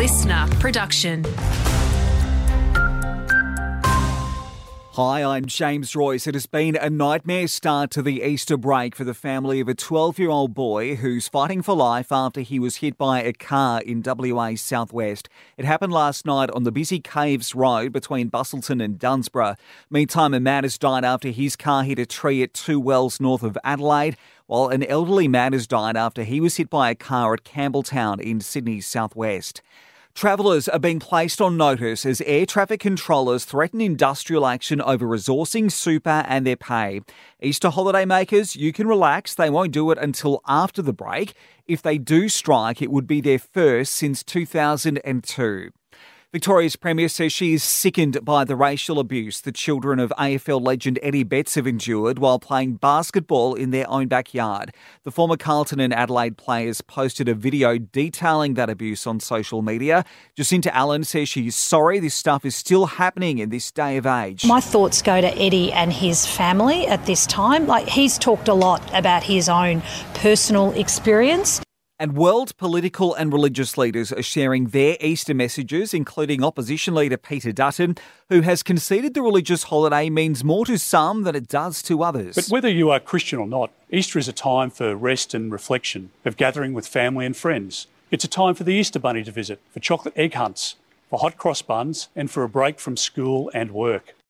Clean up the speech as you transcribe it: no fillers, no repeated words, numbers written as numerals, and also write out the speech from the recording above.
listener production. Hi, I'm James Royce. It has been a nightmare start to the Easter break for the family of a 12-year-old boy who's fighting for life after he was hit by a car in WA southwest. It happened last night on the busy Caves Road between Busselton and Dunsborough. Meantime, a man has died after his car hit a tree at Two Wells north of Adelaide, while an elderly man has died after he was hit by a car at Campbelltown in Sydney's southwest. Travellers are being placed on notice as air traffic controllers threaten industrial action over resourcing super and their pay. Easter holiday makers, you can relax. They won't do it until after the break. If they do strike, it would be their first since 2002. Victoria's Premier says she is sickened by the racial abuse the children of AFL legend Eddie Betts have endured while playing basketball in their own backyard. The former Carlton and Adelaide players posted a video detailing that abuse on social media. Jacinta Allen says she's sorry this stuff is still happening in this day of age. My thoughts go to Eddie and his family at this time. He's talked a lot about his own personal experience. And world political and religious leaders are sharing their Easter messages, including opposition leader Peter Dutton, who has conceded the religious holiday means more to some than it does to others. But whether you are Christian or not, Easter is a time for rest and reflection, of gathering with family and friends. It's a time for the Easter Bunny to visit, for chocolate egg hunts, for hot cross buns, and for a break from school and work.